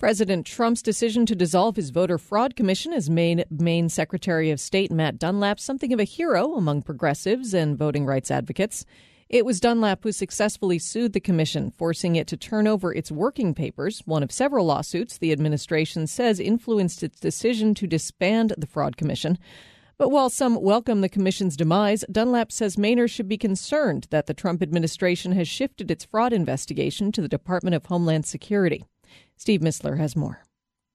President Trump's decision to dissolve his voter fraud commission has made Maine Secretary of State Matt Dunlap something of a hero among progressives and voting rights advocates. It was Dunlap who successfully sued the commission, forcing it to turn over its working papers, one of several lawsuits the administration says influenced its decision to disband the fraud commission. But while some welcome the commission's demise, Dunlap says Mainers should be concerned that the Trump administration has shifted its fraud investigation to the Department of Homeland Security. Steve Mistler has more.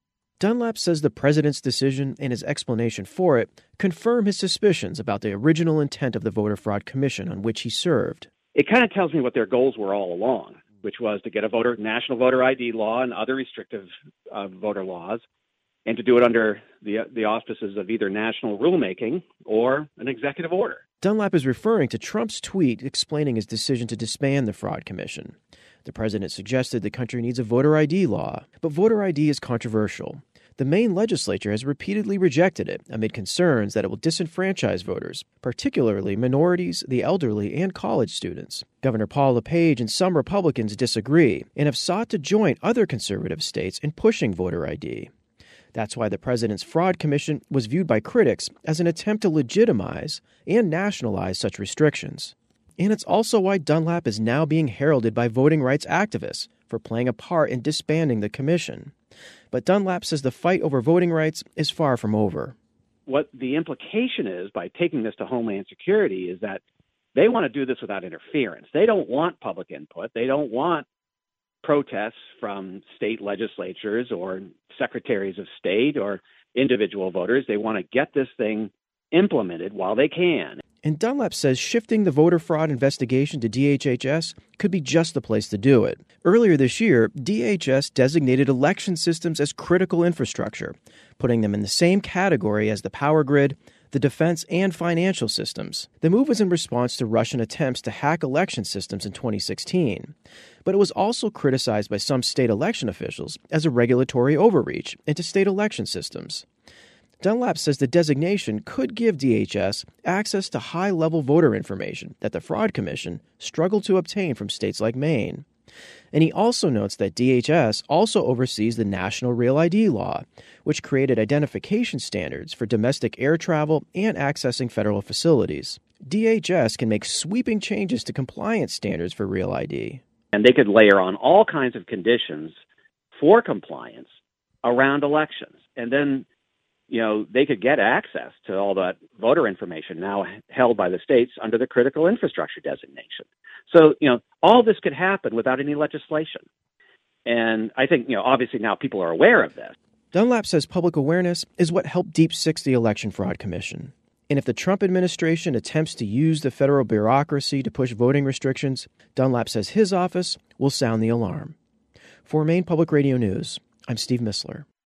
Dunlap says the president's decision and his explanation for it confirm his suspicions about the original intent of the Voter Fraud Commission on which he served. It kind of tells me what their goals were all along, which was to get a national voter ID law and other restrictive voter laws, and to do it under the auspices of either national rulemaking or an executive order. Dunlap is referring to Trump's tweet explaining his decision to disband the Fraud Commission. The president suggested the country needs a voter ID law, but voter ID is controversial. The Maine legislature has repeatedly rejected it amid concerns that it will disenfranchise voters, particularly minorities, the elderly, and college students. Governor Paul LePage and some Republicans disagree and have sought to join other conservative states in pushing voter ID. That's why the president's fraud commission was viewed by critics as an attempt to legitimize and nationalize such restrictions. And it's also why Dunlap is now being heralded by voting rights activists for playing a part in disbanding the commission. But Dunlap says the fight over voting rights is far from over. What the implication is by taking this to Homeland Security is that they want to do this without interference. They don't want public input. They don't want protests from state legislatures or secretaries of state or individual voters. They want to get this thing implemented while they can. And Dunlap says shifting the voter fraud investigation to DHHS could be just the place to do it. Earlier this year, DHS designated election systems as critical infrastructure, putting them in the same category as the power grid, the defense, and financial systems. The move was in response to Russian attempts to hack election systems in 2016. But it was also criticized by some state election officials as a regulatory overreach into state election systems. Dunlap says the designation could give DHS access to high-level voter information that the Fraud Commission struggled to obtain from states like Maine. And he also notes that DHS also oversees the National Real ID Law, which created identification standards for domestic air travel and accessing federal facilities. DHS can make sweeping changes to compliance standards for Real ID. And they could layer on all kinds of conditions for compliance around elections. And then they could get access to all that voter information now held by the states under the critical infrastructure designation. So, all this could happen without any legislation. And I think, obviously now people are aware of this. Dunlap says public awareness is what helped deep six the Election Fraud Commission. And if the Trump administration attempts to use the federal bureaucracy to push voting restrictions, Dunlap says his office will sound the alarm. For Maine Public Radio News, I'm Steve Mistler.